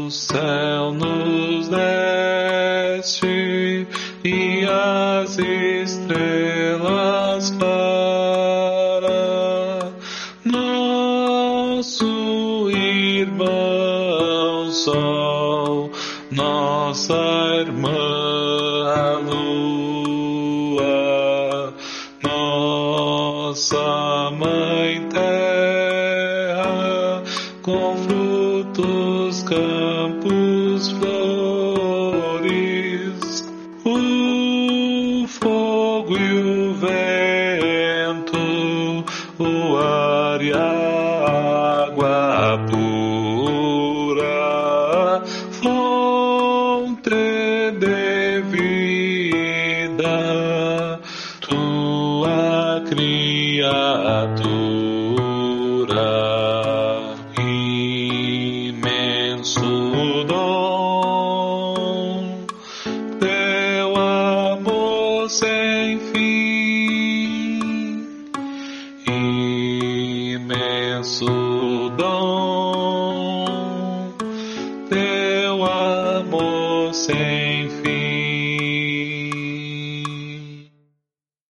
do céu nos deste e as estrelas para nosso irmão sol, nossa irmã a lua, nossa mãe terra, com frutos, campos, flores, o fogo e o vento, o ar e a água pura, fonte de vida, tua criatura.